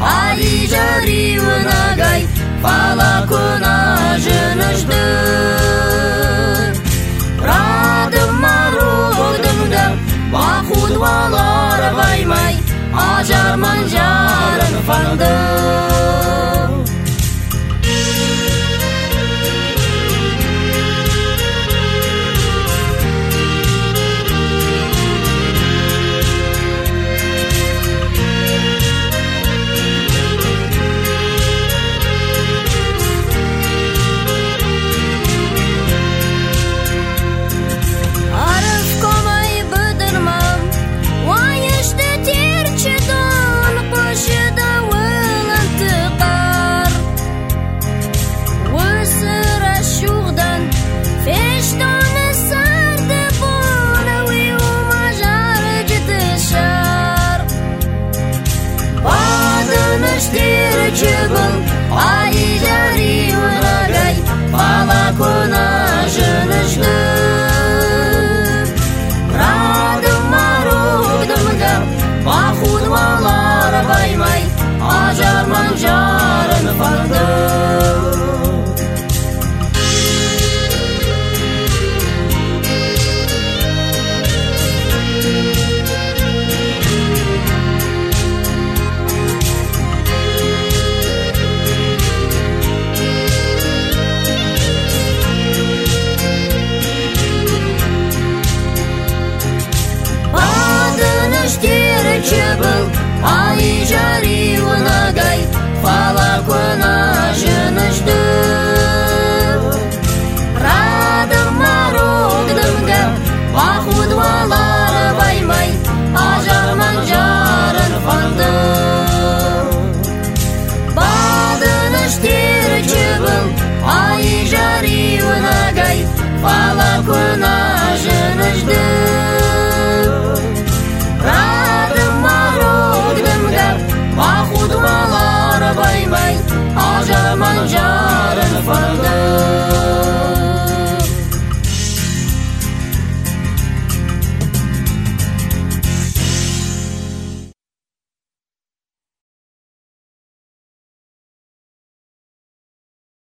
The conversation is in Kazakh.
ай жаривнагай фалакона жынышты. Радым марудымда бақудвалар баймай, ажарман жарын фанды. Ай жаривнагай фалакона жынышты. Радым марудымда бақудвалар баймай, ажарман жарын фанды. Ай жаривнагай фалакона жынышты. Радым марудымда бақудвалар баймай, ажарман жарын фанды. Бадыныш терчі бұл, ай жаривнагай фалакона